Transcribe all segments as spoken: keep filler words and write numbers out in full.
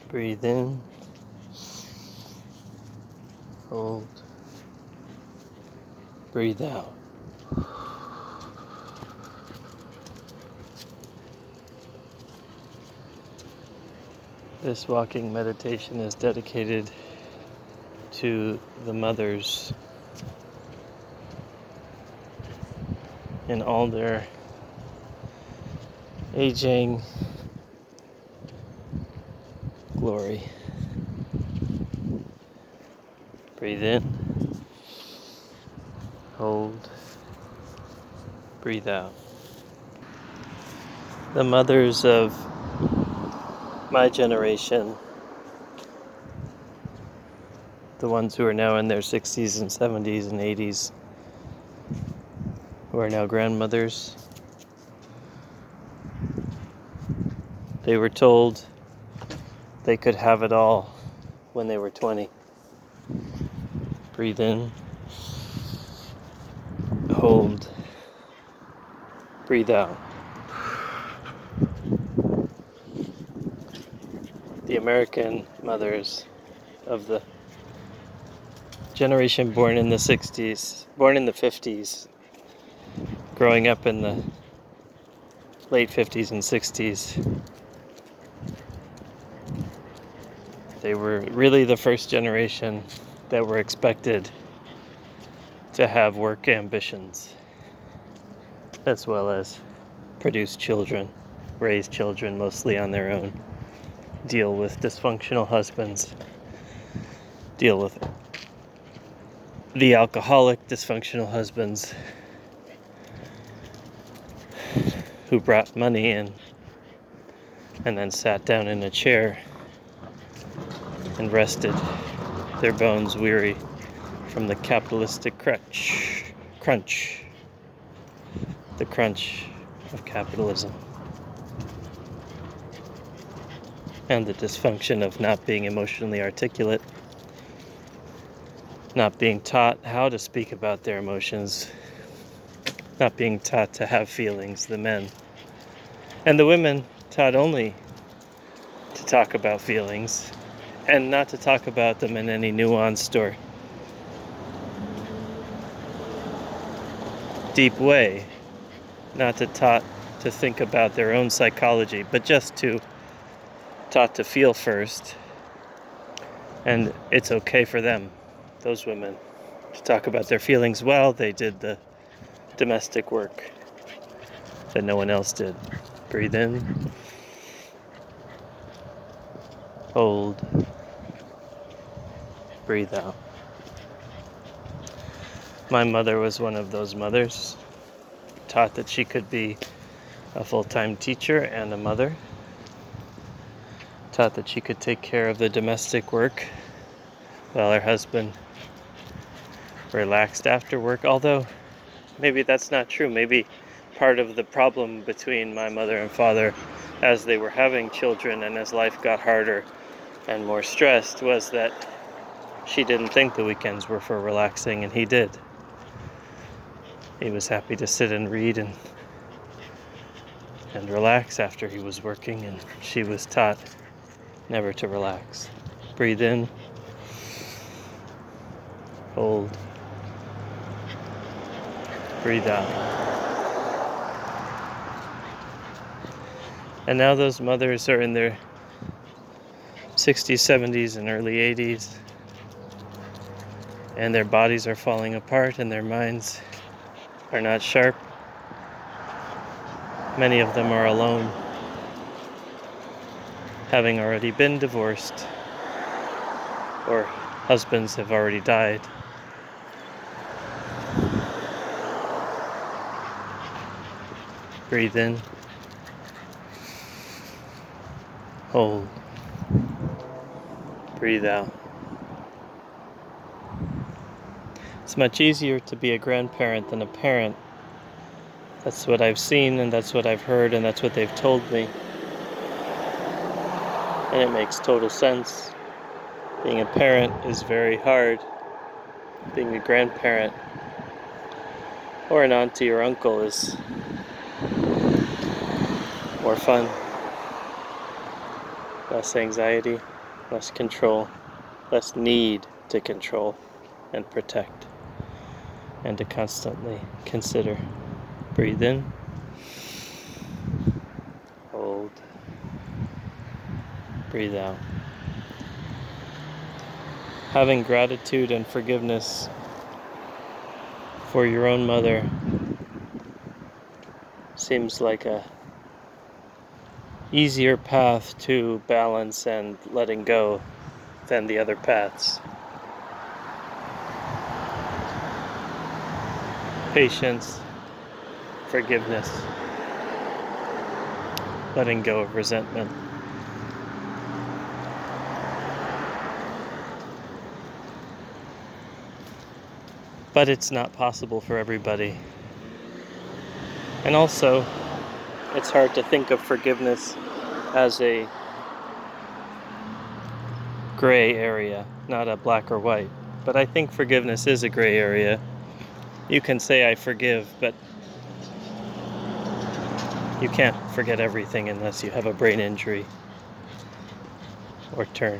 Breathe in, hold, breathe out. This walking meditation is dedicated to the mothers in all their aging glory. Breathe in, hold, breathe out. The mothers of my generation, the ones who are now in their sixties and seventies and eighties, who are now grandmothers, they were told they could have it all when they were twenty. Breathe in, hold, breathe out. The American mothers of the generation born in the sixties, born in the fifties, growing up in the late fifties and sixties, they were really the first generation that were expected to have work ambitions, as well as produce children, raise children mostly on their own, deal with dysfunctional husbands, deal with the alcoholic dysfunctional husbands who brought money in and then sat down in a chair and rested their bones weary from the capitalistic crunch, crunch, the crunch of capitalism, and the dysfunction of not being emotionally articulate, not being taught how to speak about their emotions, not being taught to have feelings, the men. And the women taught only to talk about feelings and not to talk about them in any nuanced or deep way, not to taught to think about their own psychology, but just to taught to feel first. And it's okay for them, those women, to talk about their feelings while they did the domestic work that no one else did. Breathe in, hold, breathe out. My mother was one of those mothers, taught that she could be a full-time teacher and a mother, taught that she could take care of the domestic work while her husband relaxed after work, although maybe that's not true. Maybe part of the problem between my mother and father as they were having children and as life got harder and more stressed was that she didn't think the weekends were for relaxing, and he did. He was happy to sit and read and and relax after he was working, and she was taught never to relax. Breathe in, hold, breathe out. And now those mothers are in their sixties, seventies, and early eighties, and their bodies are falling apart and their minds are not sharp. Many of them are alone, having already been divorced, or husbands have already died. Breathe in, hold, breathe out. It's much easier to be a grandparent than a parent. That's what I've seen, and that's what I've heard, and that's what they've told me. And it makes total sense. Being a parent is very hard. Being a grandparent or an auntie or uncle is more fun, less anxiety. less control, less need to control and protect, and to constantly consider. Breathe in, hold, breathe out. Having gratitude and forgiveness for your own mother seems like a easier path to balance and letting go than the other paths. Patience, forgiveness, letting go of resentment. But it's not possible for everybody. And also, it's hard to think of forgiveness as a gray area, not a black or white. But I think forgiveness is a gray area. You can say, I forgive, but you can't forget everything unless you have a brain injury or turn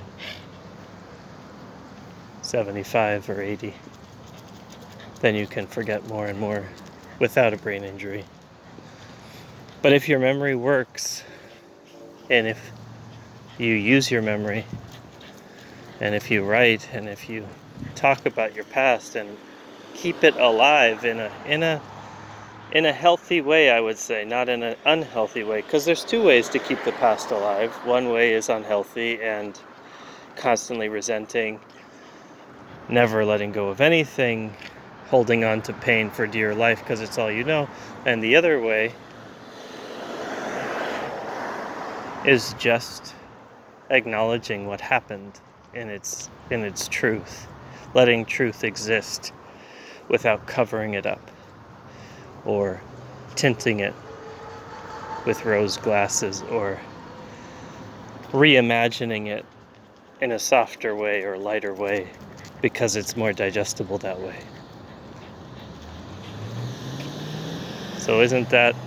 seventy-five or eighty. Then you can forget more and more without a brain injury. But if your memory works, and if you use your memory, and if you write, and if you talk about your past and keep it alive in a in a in a healthy way, I would say, not in an unhealthy way, because there's two ways to keep the past alive. One way is unhealthy and constantly resenting, never letting go of anything, holding on to pain for dear life because it's all you know. And the other way is just acknowledging what happened in its in its truth, letting truth exist without covering it up or tinting it with rose glasses or reimagining it in a softer way or lighter way because it's more digestible that way. So isn't that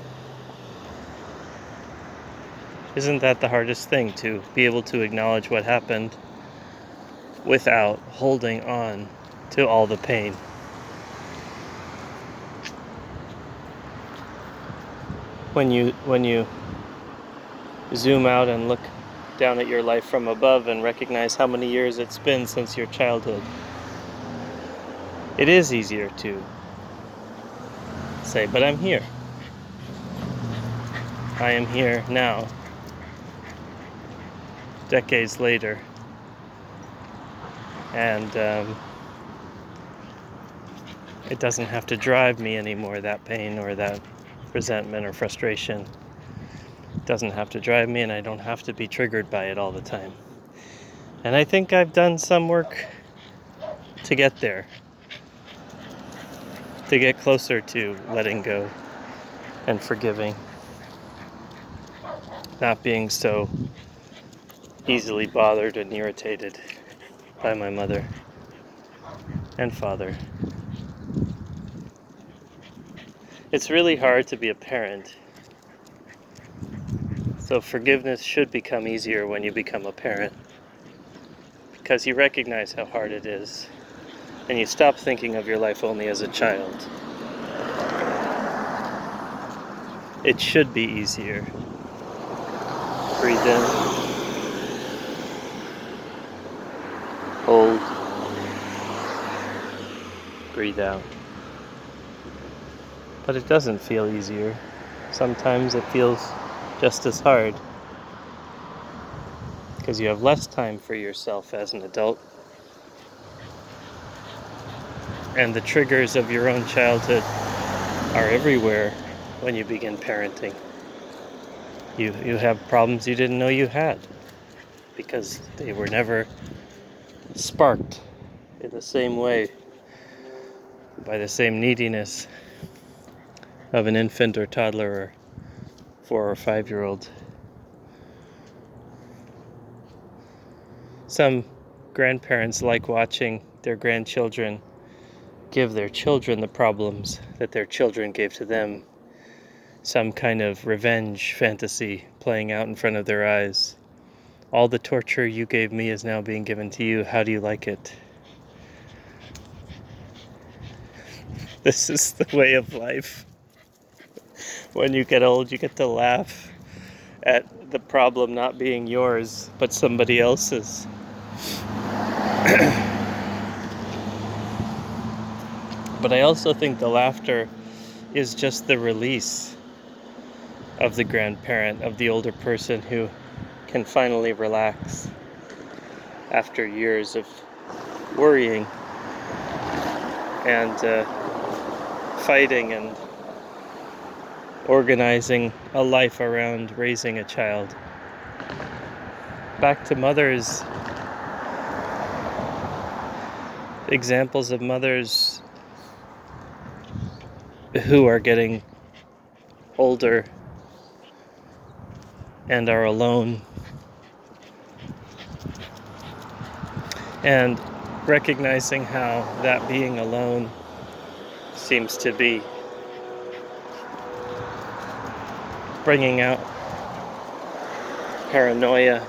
isn't that the hardest thing, to be able to acknowledge what happened without holding on to all the pain? When you when you zoom out and look down at your life from above and recognize how many years it's been since your childhood, it is easier to say, but I'm here. I am here now, decades later, and um, it doesn't have to drive me anymore, that pain or that resentment or frustration. It doesn't have to drive me, and I don't have to be triggered by it all the time. And I think I've done some work to get there, to get closer to letting go and forgiving, not being so easily bothered and irritated by my mother and father. It's really hard to be a parent, so forgiveness should become easier when you become a parent, because you recognize how hard it is, and you stop thinking of your life only as a child. It should be easier. Breathe in, hold, breathe out. But it doesn't feel easier. Sometimes it feels just as hard, because you have less time for yourself as an adult, and the triggers of your own childhood are everywhere when you begin parenting. You you have problems you didn't know you had because they were never sparked in the same way by the same neediness of an infant or toddler or four or five year old. Some grandparents like watching their grandchildren give their children the problems that their children gave to them. Some kind of revenge fantasy playing out in front of their eyes, All the torture you gave me is now being given to you. How do you like it? This is the way of life. When you get old, you get to laugh at the problem not being yours, but somebody else's. But I also think the laughter is just the release of the grandparent, of the older person who can finally relax after years of worrying and uh, fighting and organizing a life around raising a child. Back to mothers. Examples of mothers who are getting older and are alone, and recognizing how that being alone seems to be bringing out paranoia,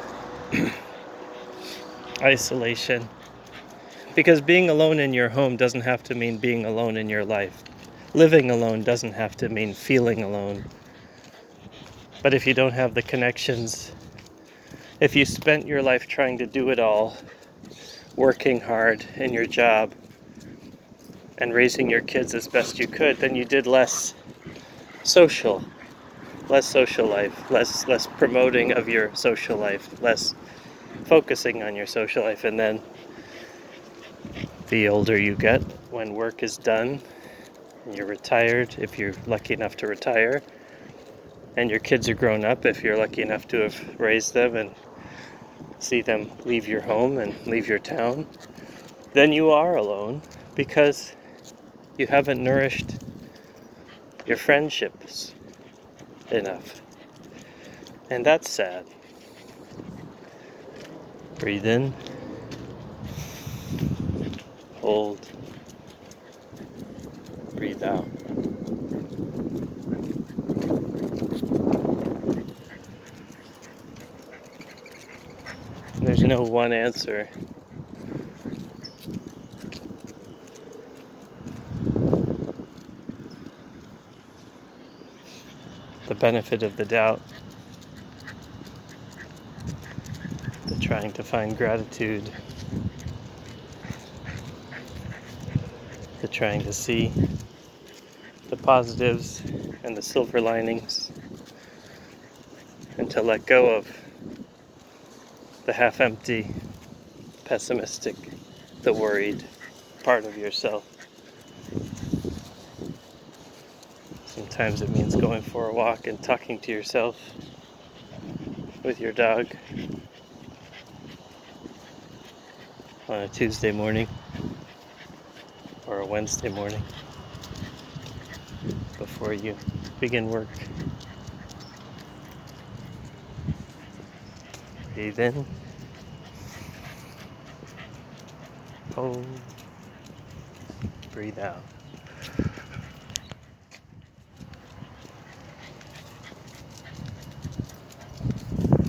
isolation. Because being alone in your home doesn't have to mean being alone in your life. Living alone doesn't have to mean feeling alone. But if you don't have the connections, if you spent your life trying to do it all, working hard in your job and raising your kids as best you could, then you did less social, less social life, less less promoting of your social life, less focusing on your social life. And then the older you get, when work is done, and you're retired, if you're lucky enough to retire, and your kids are grown up, if you're lucky enough to have raised them and see them leave your home and leave your town, then you are alone because you haven't nourished your friendships enough. And that's sad. Breathe in. Hold. Breathe out. There's no one answer. The benefit of the doubt, the trying to find gratitude, the trying to see the positives and the silver linings, and to let go of the half-empty, pessimistic, the worried part of yourself. Sometimes it means going for a walk and talking to yourself with your dog on a Tuesday morning or a Wednesday morning before you begin work. Breathe in. Hold. Breathe out.